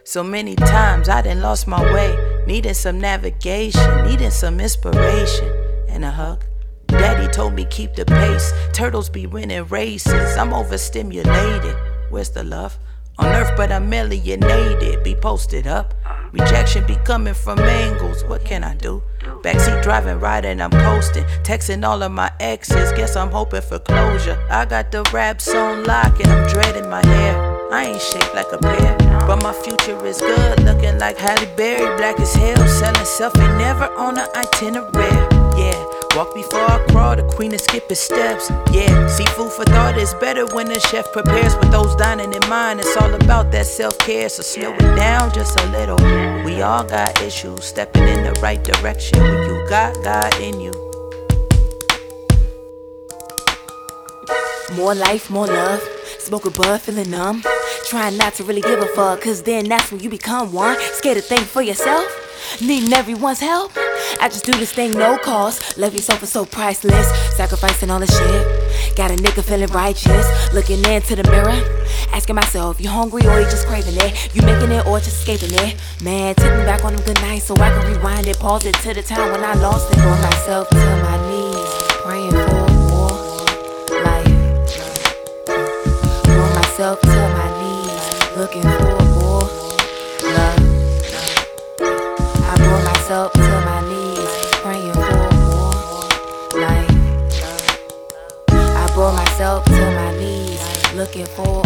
So many times I done lost my way, needing some navigation, needing some inspiration and a hug. Daddy told me keep the pace, turtles be winning races, I'm overstimulated. Where's the love? On earth but I'm alienated, be posted up. Rejection be coming from angles, what can I do? Backseat driving, riding, I'm coasting, texting all of my exes, guess I'm hoping for closure. I got the raps on lock and I'm dreading my hair. I ain't shaped like a pear, but my future is good, looking like Halle Berry, black as hell, selling self, ain't never on an itinerary. Yeah, walk before I crawl, the queen of skipping steps. Yeah, see, food for thought is better when the chef prepares with those dining in mind. It's all about that self-care, so slow it down just a little. We all got issues, stepping in the right direction when you got God in you. More life, more love, smoke a bud, feeling numb. Trying not to really give a fuck, cause then that's when you become one. Scared to think for yourself, needing everyone's help. I just do this thing no cost, love yourself is so priceless. Sacrificing all the shit, got a nigga feeling righteous. Looking into the mirror, asking myself, you hungry or you just craving it? You making it or just escaping it? Man, take me back on them good nights so I can rewind it. Pause it to the time when I lost it. Throw myself to my knees, praying for more life. Throw myself to my knees, looking for more love. I brought myself to my knees, praying for more life. I brought myself to my knees, looking for